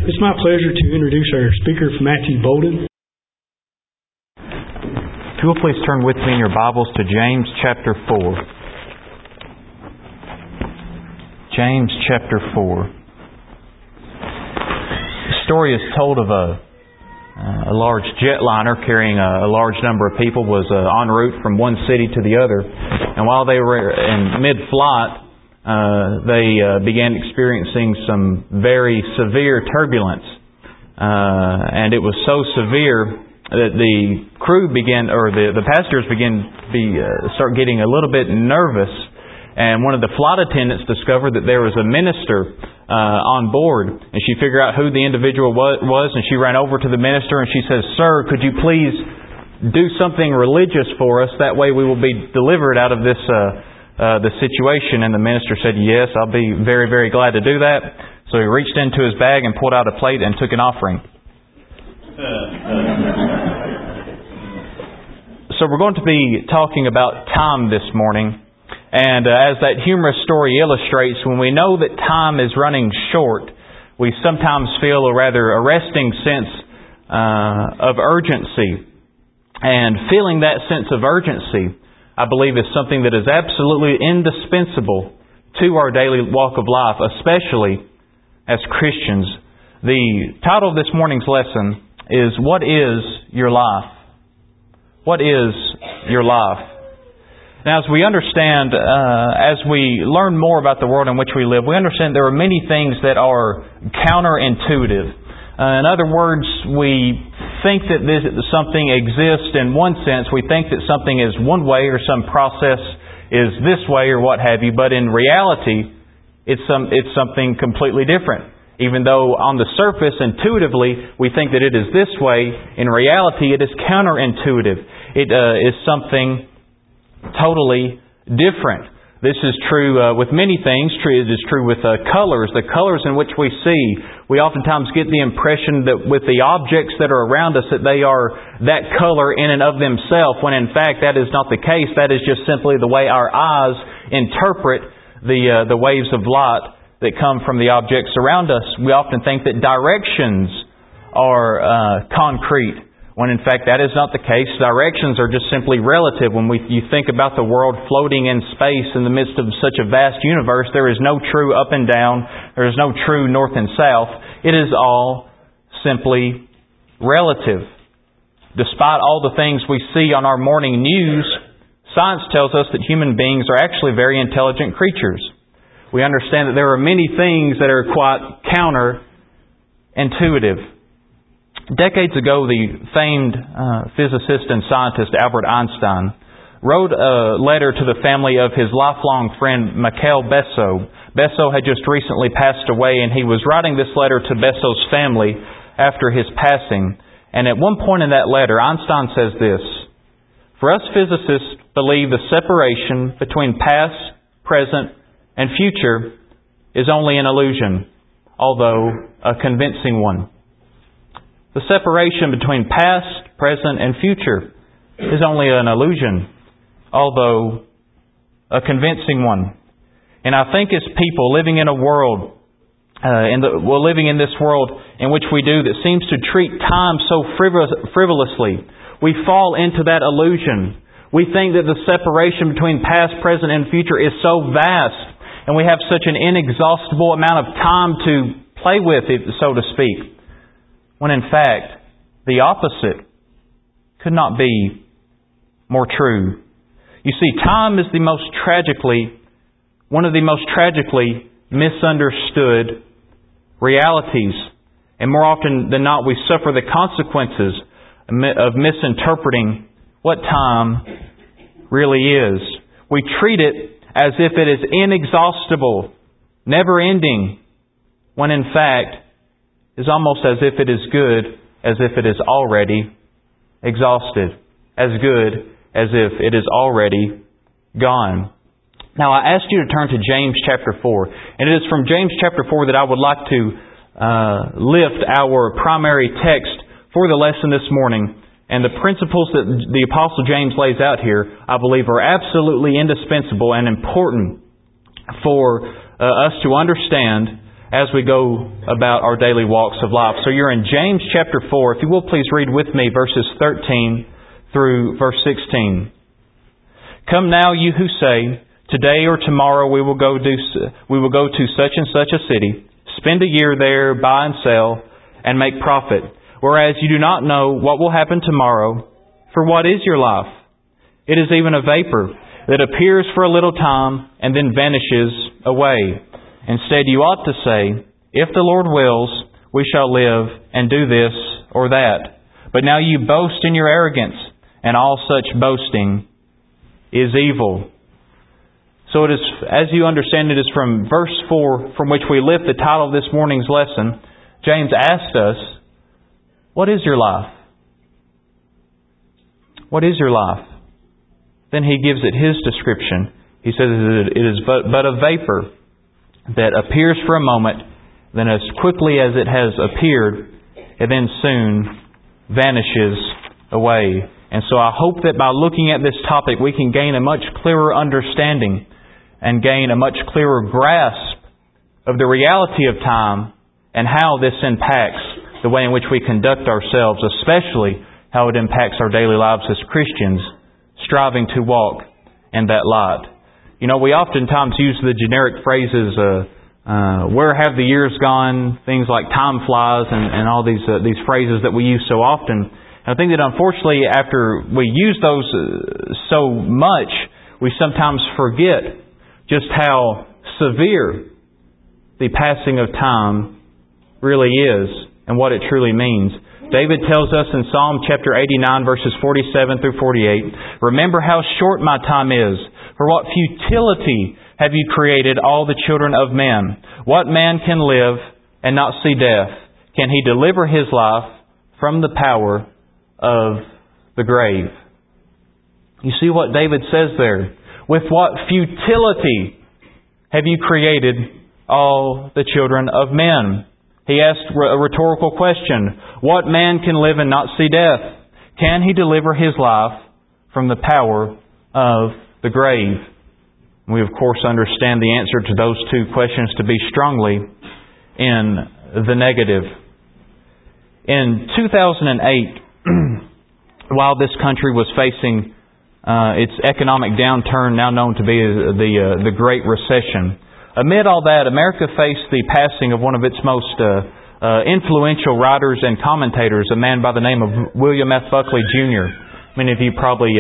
It's my pleasure to introduce our speaker, Matthew Bolden. If you will please turn with me in your Bibles to James chapter 4. James chapter 4. The story is told of a large jetliner carrying a large number of people was en route from one city to the other. And while they were in mid-flight, they began experiencing some very severe turbulence. And it was so severe that the crew began, or the passengers began to start getting a little bit nervous. And one of the flight attendants discovered that there was a minister on board, and she figured out who the individual was, and she ran over to the minister and she says, "Sir, could you please do something religious for us? That way we will be delivered out of this situation." And the minister said, "Yes, I'll be very, very glad to do that." So he reached into his bag and pulled out a plate and took an offering. So we're going to be talking about time this morning. And as that humorous story illustrates, when we know that time is running short, we sometimes feel a rather arresting sense of urgency. And feeling that sense of urgency, I believe, is something that is absolutely indispensable to our daily walk of life, especially as Christians. The title of this morning's lesson is, "What is your life?" What is your life? Now, as we understand, as we learn more about the world in which we live, we understand there are many things that are counterintuitive. In other words, we think that something exists in one sense. We think that something is one way, or some process is this way, or what have you. But in reality, it's something completely different. Even though on the surface, intuitively, we think that it is this way, in reality, it is counterintuitive. It is something totally different. This is true with many things. It is true with colors. The colors in which we see, we oftentimes get the impression that with the objects that are around us, that they are that color in and of themselves, when in fact that is not the case. That is just simply the way our eyes interpret the waves of light that come from the objects around us. We often think that directions are concrete, when in fact that is not the case. Directions are just simply relative. When you think about the world floating in space in the midst of such a vast universe, there is no true up and down. There is no true north and south. It is all simply relative. Despite all the things we see on our morning news, science tells us that human beings are actually very intelligent creatures. We understand that there are many things that are quite counterintuitive. Decades ago, the famed physicist and scientist Albert Einstein wrote a letter to the family of his lifelong friend Mikhail Besso. Besso had just recently passed away, and he was writing this letter to Besso's family after his passing. And at one point in that letter, Einstein says this: "For us physicists believe the separation between past, present, and future is only an illusion, although a convincing one." The separation between past, present, and future is only an illusion, although a convincing one. And I think as people living in a world, living in this world in which we do, that seems to treat time so frivolously, we fall into that illusion. We think that the separation between past, present, and future is so vast, and we have such an inexhaustible amount of time to play with, so to speak. When in fact, the opposite could not be more true. You see, time is one of the most tragically misunderstood realities. And more often than not, we suffer the consequences of misinterpreting what time really is. We treat it as if it is inexhaustible, never ending, when in fact is almost as if it is good, as if it is already exhausted, as good as if it is already gone. Now, I asked you to turn to James chapter 4, and it is from James chapter 4 that I would like to lift our primary text for the lesson this morning. And the principles that the Apostle James lays out here, I believe, are absolutely indispensable and important for us to understand as we go about our daily walks of life. So you're in James chapter 4. If you will, please read with me verses 13 through verse 16. Come now, you who say, today or tomorrow we will go to such and such a city, spend a year there, buy and sell, and make profit, whereas you do not know what will happen tomorrow. For what is your life? It is even a vapor that appears for a little time and then vanishes away. Instead, you ought to say, if the Lord wills, we shall live and do this or that. But now you boast in your arrogance, and all such boasting is evil. So it is, as you understand, it is from verse 4 from which we lift the title of this morning's lesson. James asked us, what is your life? What is your life? Then he gives it his description. He says it is but a vapor that appears for a moment, then as quickly as it has appeared, it then soon vanishes away. And so I hope that by looking at this topic, we can gain a much clearer understanding and gain a much clearer grasp of the reality of time and how this impacts the way in which we conduct ourselves, especially how it impacts our daily lives as Christians, striving to walk in that light. You know, we oftentimes use the generic phrases, where have the years gone, things like time flies, and all these phrases that we use so often. And I think that unfortunately, after we use those so much, we sometimes forget just how severe the passing of time really is and what it truly means. David tells us in Psalm chapter 89, verses 47 through 48, remember how short my time is. For what futility have you created all the children of men? What man can live and not see death? Can he deliver his life from the power of the grave? You see what David says there. With what futility have you created all the children of men? He asked a rhetorical question. What man can live and not see death? Can he deliver his life from the power of the grave? We, of course, understand the answer to those two questions to be strongly in the negative. In 2008, while this country was facing its economic downturn, now known to be the Great Recession, amid all that, America faced the passing of one of its most influential writers and commentators, a man by the name of William F. Buckley, Jr. Many of you probably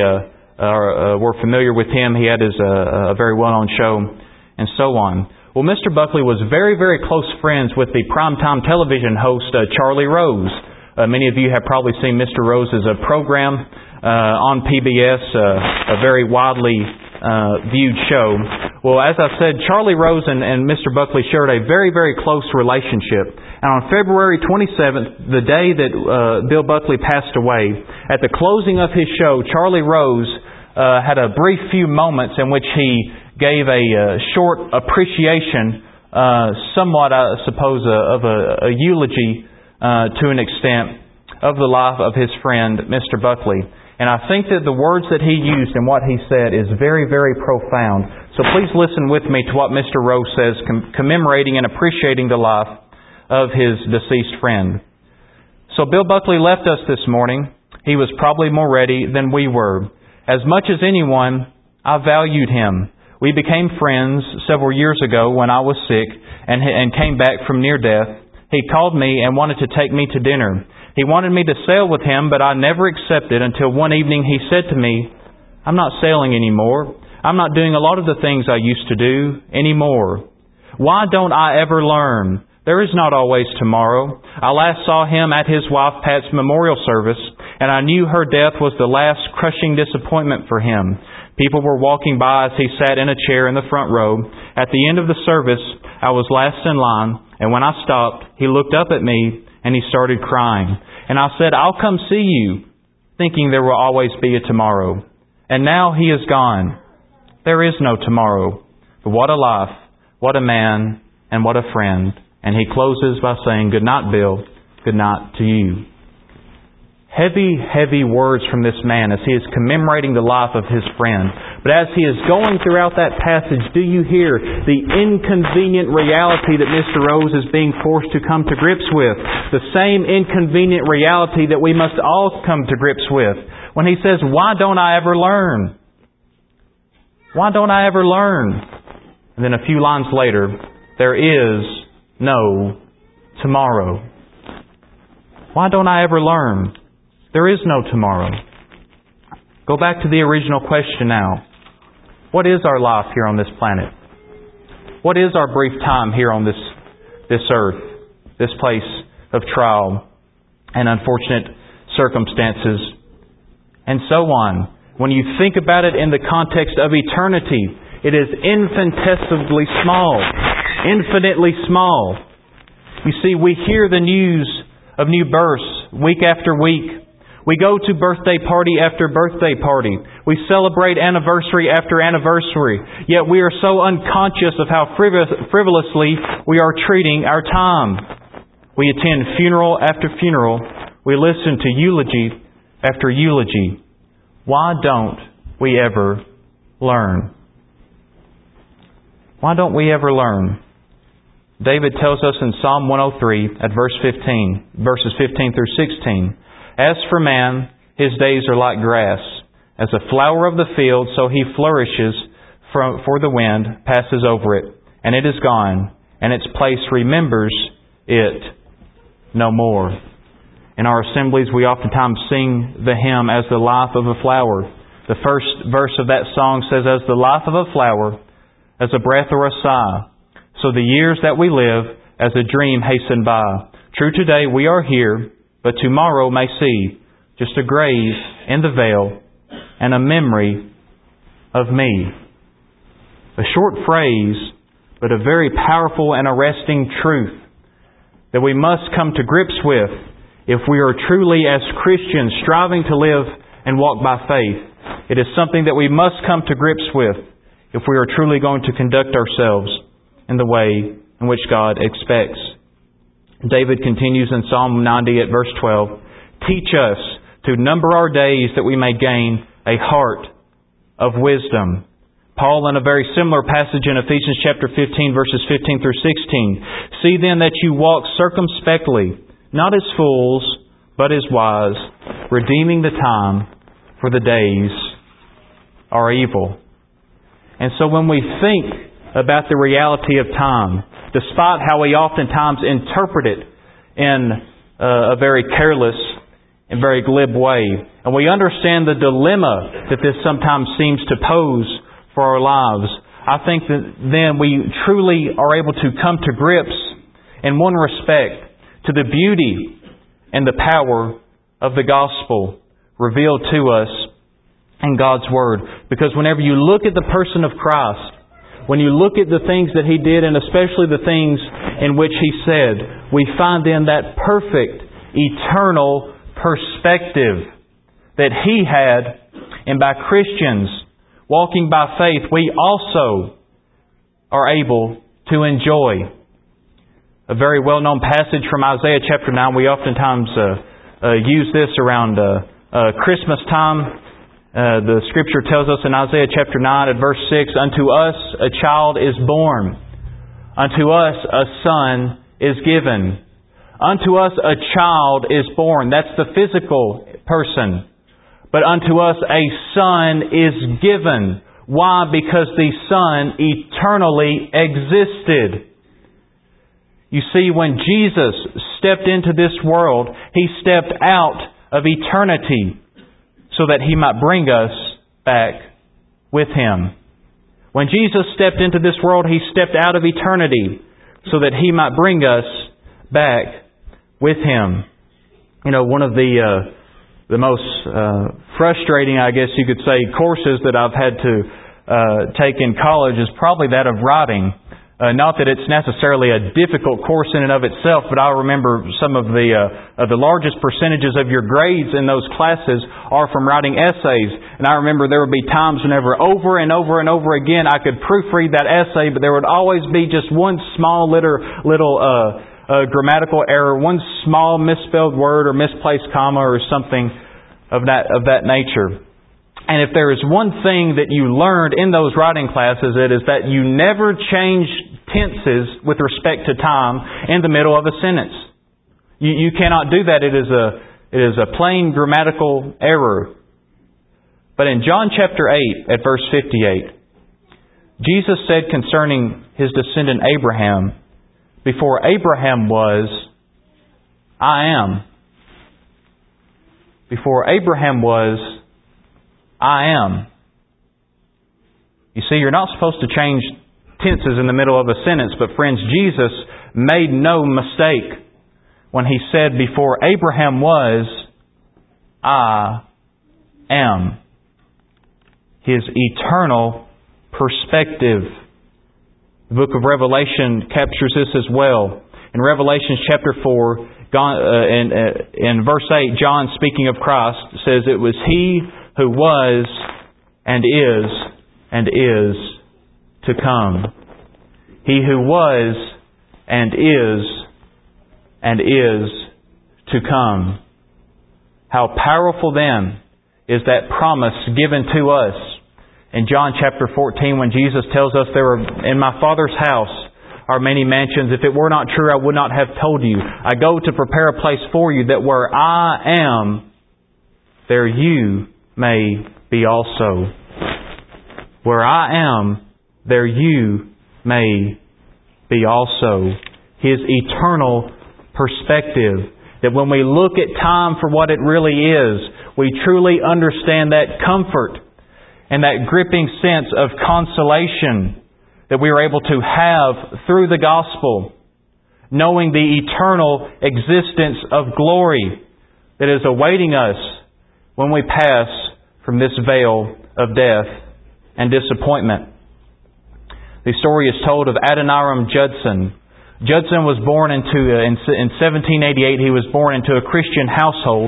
were familiar with him. He had a very well-known show and so on. Well, Mr. Buckley was very, very close friends with the primetime television host Charlie Rose. Many of you have probably seen Mr. Rose's program on PBS, a very widely viewed show. Well, as I said, Charlie Rose and Mr. Buckley shared a very, very close relationship. And on February 27th, the day that Bill Buckley passed away, at the closing of his show, Charlie Rose had a brief few moments in which he gave a short appreciation, somewhat, I suppose, of a eulogy to an extent of the life of his friend, Mr. Buckley. And I think that the words that he used and what he said is very, very profound. So please listen with me to what Mr. Rose says, commemorating and appreciating the life of his deceased friend. So Bill Buckley left us this morning. He was probably more ready than we were. As much as anyone, I valued him. We became friends several years ago when I was sick and came back from near death. He called me and wanted to take me to dinner. He wanted me to sail with him, but I never accepted until one evening he said to me, I'm not sailing anymore. I'm not doing a lot of the things I used to do anymore. Why don't I ever learn? There is not always tomorrow. I last saw him at his wife Pat's memorial service, and I knew her death was the last crushing disappointment for him. People were walking by as he sat in a chair in the front row. At the end of the service, I was last in line, and when I stopped, he looked up at me and he started crying. And I said, I'll come see you, thinking there will always be a tomorrow. And now he is gone. There is no tomorrow. But what a life, what a man, and what a friend. And he closes by saying, good night, Bill. Good night to you. heavy, heavy words from this man as he is commemorating the life of his friend. But as he is going throughout that passage, do you hear the inconvenient reality that Mr. Rose is being forced to come to grips with? The same inconvenient reality that we must all come to grips with. When he says, "Why don't I ever learn? Why don't I ever learn?" And then a few lines later, "There is no tomorrow." Why don't I ever learn? There is no tomorrow. Go back to the original question now. What is our life here on this planet? What is our brief time here on this earth, this place of trial and unfortunate circumstances, and so on? When you think about it in the context of eternity, it is infinitesimally small, infinitely small. You see, we hear the news of new births week after week. We go to birthday party after birthday party. We celebrate anniversary after anniversary. Yet we are so unconscious of how frivolously we are treating our time. We attend funeral after funeral. We listen to eulogy after eulogy. Why don't we ever learn? Why don't we ever learn? David tells us in Psalm 103 at verses 15 through 16, "As for man, his days are like grass. As a flower of the field, so he flourishes, for the wind passes over it, and it is gone, and its place remembers it no more." In our assemblies, we oftentimes sing the hymn, "As the life of a flower." The first verse of that song says, "As the life of a flower, as a breath or a sigh, so the years that we live as a dream hasten by. True, today we are here, but tomorrow may see just a grave in the veil and a memory of me." A short phrase, but a very powerful and arresting truth that we must come to grips with if we are truly, as Christians, striving to live and walk by faith. It is something that we must come to grips with if we are truly going to conduct ourselves in the way in which God expects. David continues in Psalm 90 at verse 12, "Teach us to number our days that we may gain a heart of wisdom." Paul, in a very similar passage in Ephesians chapter 15, verses 15 through 16, "See then that you walk circumspectly, not as fools, but as wise, redeeming the time, for the days are evil." And so when we think about the reality of time, despite how we oftentimes interpret it in a very careless and very glib way, and we understand the dilemma that this sometimes seems to pose for our lives, I think that then we truly are able to come to grips, in one respect, to the beauty and the power of the gospel revealed to us in God's Word. Because whenever you look at the person of Christ, when you look at the things that He did, and especially the things in which He said, we find then that perfect, eternal perspective that He had. And by Christians walking by faith, we also are able to enjoy. A very well-known passage from Isaiah chapter 9. We oftentimes use this around Christmas time. The Scripture tells us in Isaiah chapter 9 at verse 6, "Unto us a child is born. Unto us a son is given." Unto us a child is born. That's the physical person. But unto us a son is given. Why? Because the Son eternally existed. You see, when Jesus stepped into this world, He stepped out of eternity so that He might bring us back with Him. When Jesus stepped into this world, He stepped out of eternity so that He might bring us back with Him. You know, one of the most frustrating, I guess you could say, courses that I've had to take in college is probably that of writing. Not that it's necessarily a difficult course in and of itself, but I remember some of the largest percentages of your grades in those classes are from writing essays. And I remember there would be times whenever over and over and over again I could proofread that essay, but there would always be just one small little grammatical error, one small misspelled word or misplaced comma or something of that nature. And if there is one thing that you learned in those writing classes, it is that you never change tenses with respect to time in the middle of a sentence. You cannot do that. It is a plain grammatical error. But in John chapter 8 at verse 58, Jesus said concerning His descendant Abraham, "Before Abraham was, I am." Before Abraham was, I am. You see, you're not supposed to change tenses in the middle of a sentence, but friends, Jesus made no mistake when He said, "Before Abraham was, I am." His eternal perspective. The book of Revelation captures this as well. In Revelation chapter 4, in verse 8, John, speaking of Christ, says, "It was He who was and is to come." He who was and is to come. How powerful then is that promise given to us in John chapter 14 when Jesus tells us, "There are in my Father's house are many mansions. If it were not true, I would not have told you. I go to prepare a place for you, that where I am, there you may be also." Where I am, there you may be also. His eternal perspective. That when we look at time for what it really is, we truly understand that comfort and that gripping sense of consolation that we are able to have through the gospel, knowing the eternal existence of glory that is awaiting us when we pass from this veil of death and disappointment. The story is told of Adoniram Judson. Judson was born in 1788. He was born into a Christian household,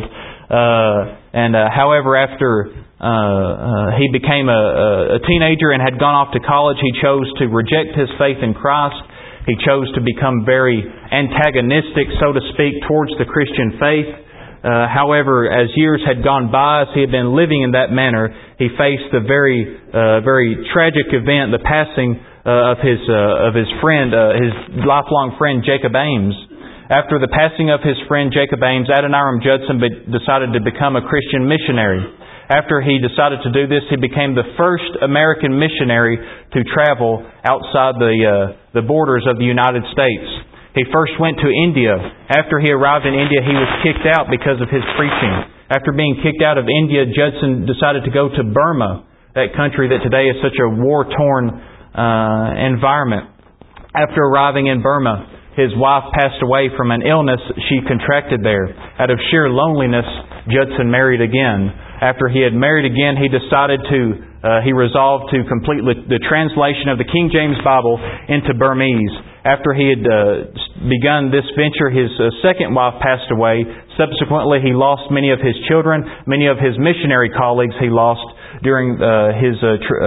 however, after he became a teenager and had gone off to college, he chose to reject his faith in Christ. He chose to become very antagonistic, so to speak, towards the Christian faith. However, as years had gone by, as he had been living in that manner, he faced the very tragic event, the passing of his friend, his lifelong friend Jacob Ames. After the passing of his friend Jacob Ames, Adoniram Judson decided to become a Christian missionary. After he decided to do this, he became the first American missionary to travel outside the borders of the United States. He first went to India. After he arrived in India, he was kicked out because of his preaching. After being kicked out of India, Judson decided to go to Burma, that country that today is such a war-torn environment. After arriving in Burma, his wife passed away from an illness she contracted there. Out of sheer loneliness, Judson married again. After he had married again, he resolved to complete the translation of the King James Bible into Burmese. After he had begun this venture, his second wife passed away. Subsequently, he lost many of his children. Many of his missionary colleagues he lost during his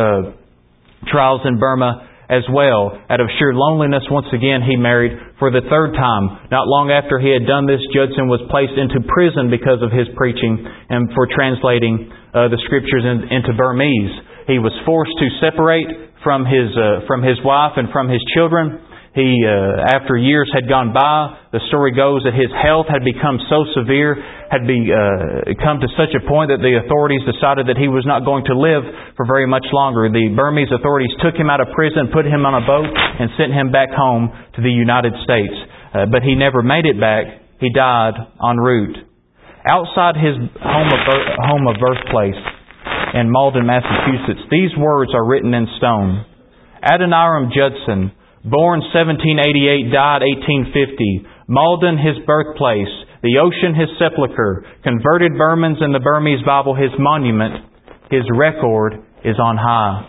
trials in Burma as well. Out of sheer loneliness, once again, he married for the third time. Not long after he had done this, Judson was placed into prison because of his preaching and for translating the Scriptures into Burmese. He was forced to separate from his wife and from his children. He, after years had gone by, the story goes that his health had become so severe, had come to such a point that the authorities decided that he was not going to live for very much longer. The Burmese authorities took him out of prison, put him on a boat, and sent him back home to the United States. But he never made it back. He died en route. Outside his home of birthplace in Malden, Massachusetts, these words are written in stone. Adoniram Judson, born 1788, died 1850. Malden, his birthplace. The ocean, his sepulchre. Converted Burmans in the Burmese Bible, his monument. His record is on high.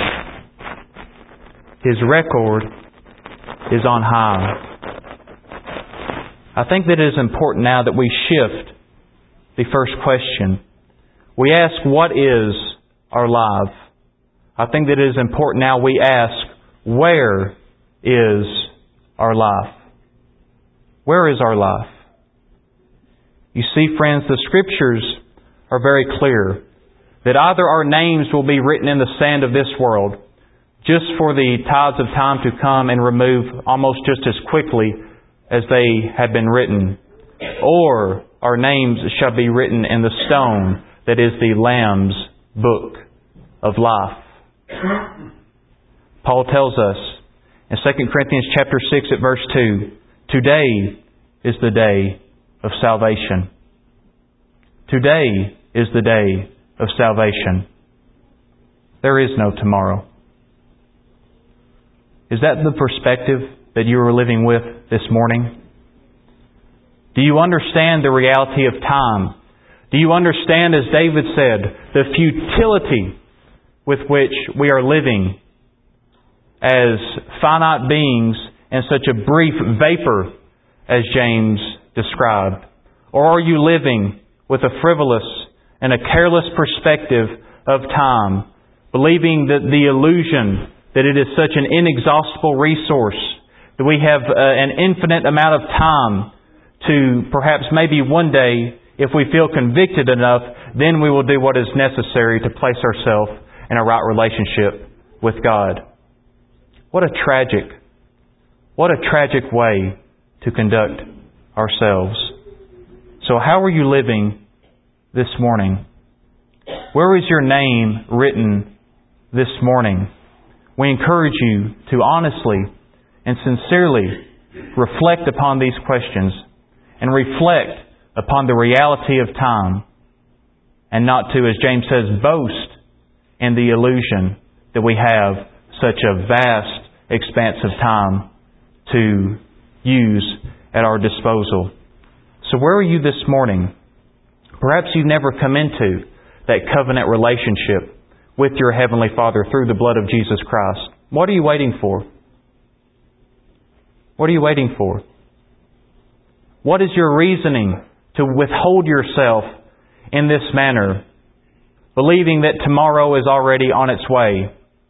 His record is on high. I think that it is important now that we shift the first question. We ask, what is our life? I think that it is important now we ask, where is our life? Where is our life? You see, friends, the Scriptures are very clear that either our names will be written in the sand of this world just for the tides of time to come and remove almost just as quickly as they have been written, or our names shall be written in the stone that is the Lamb's book of life. Paul tells us in 2 Corinthians chapter 6 at verse 2, today is the day of salvation. Today is the day of salvation. There is no tomorrow. Is that the perspective that you are living with this morning? Do you understand the reality of time? Do you understand, as David said, the futility with which we are living as finite beings in such a brief vapor as James described? Or are you living with a frivolous and a careless perspective of time, believing that the illusion that it is such an inexhaustible resource, that we have an infinite amount of time to perhaps maybe one day, if we feel convicted enough, then we will do what is necessary to place ourselves in a right relationship with God. What a tragic way to conduct ourselves. So how are you living this morning? Where is your name written this morning? We encourage you to honestly and sincerely reflect upon these questions and reflect upon the reality of time, and not to, as James says, boast in the illusion that we have such a vast expanse of time to use at our disposal. So where are you this morning? Perhaps you've never come into that covenant relationship with your Heavenly Father through the blood of Jesus Christ. What are you waiting for? What are you waiting for? What is your reasoning to withhold yourself in this manner, believing that tomorrow is already on its way?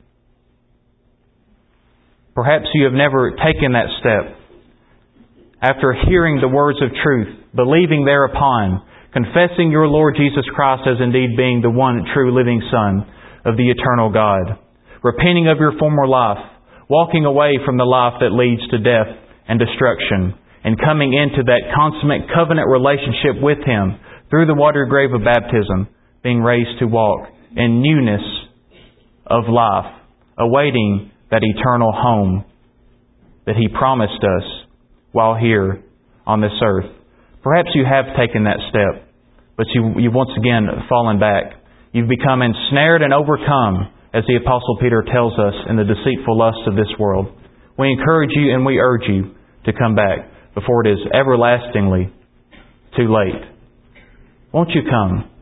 Perhaps you have never taken that step. After hearing the words of truth, believing thereupon, confessing your Lord Jesus Christ as indeed being the one true living Son of the eternal God, repenting of your former life, walking away from the life that leads to death and destruction, and coming into that consummate covenant relationship with Him through the watery grave of baptism, being raised to walk in newness of life, awaiting that eternal home that He promised us while here on this earth. Perhaps you have taken that step, but you've once again fallen back. You've become ensnared and overcome, as the Apostle Peter tells us, in the deceitful lusts of this world. We encourage you and we urge you to come back before it is everlastingly too late. Won't you come?